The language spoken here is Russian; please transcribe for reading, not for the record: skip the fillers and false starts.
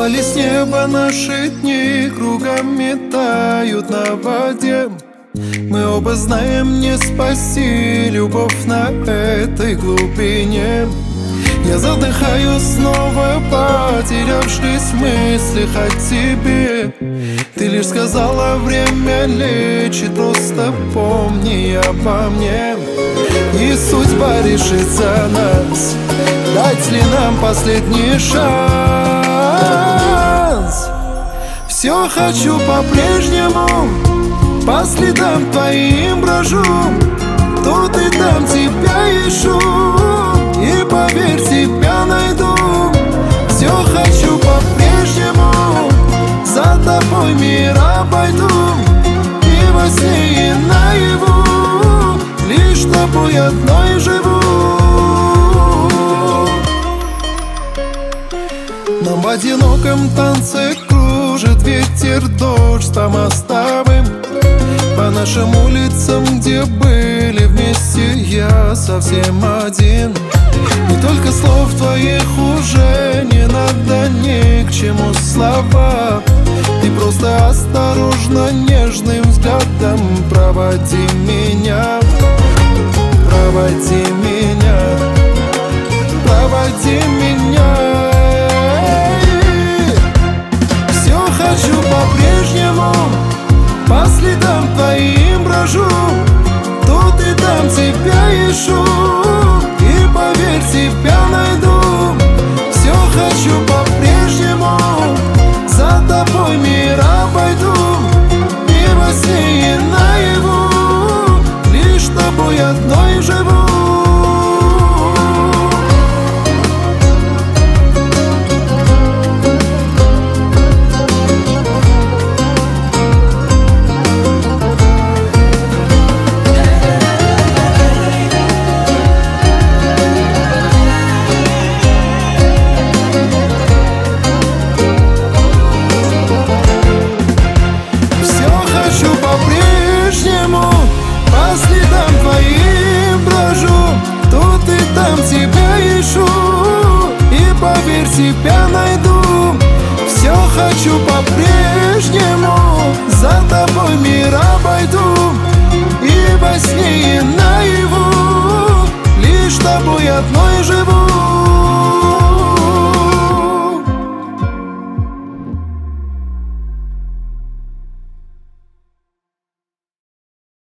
Упали с неба наши дни, кругом метают на воде. Мы оба знаем, не спаси любовь на этой глубине. Я задыхаюсь снова, потерявшись в мыслях о тебе. Ты лишь сказала, время лечит, просто помни обо мне. И судьба решит за нас, дать ли нам последний шанс. Все хочу по-прежнему, по следам твоим брожу. Тут и там тебя ищу, и поверь, тебя найду. Все хочу по-прежнему, за тобой мир обойду. И во сне, и наяву, лишь тобой одной живу. Нам в одиноком танце кружит ветер, дождь по мостовым, по нашим улицам, где были вместе, я совсем один. И только слов твоих уже не надо, ни к чему слова. Ты просто осторожно, нежным взглядом проводи меня, проводи меня, проводи меня. Все хочу по-прежнему, по следам твоим брожу. Тут и там тебя ищу, и поверь, тебя найду. Все хочу по-прежнему, за тобой мир обойду. И во сне, и наяву, лишь тобой одной живу. Тебя ищу, и поверь, тебя найду. Все хочу по-прежнему, за тобой мир обойду. И во сне, и наяву, лишь тобой одной живу.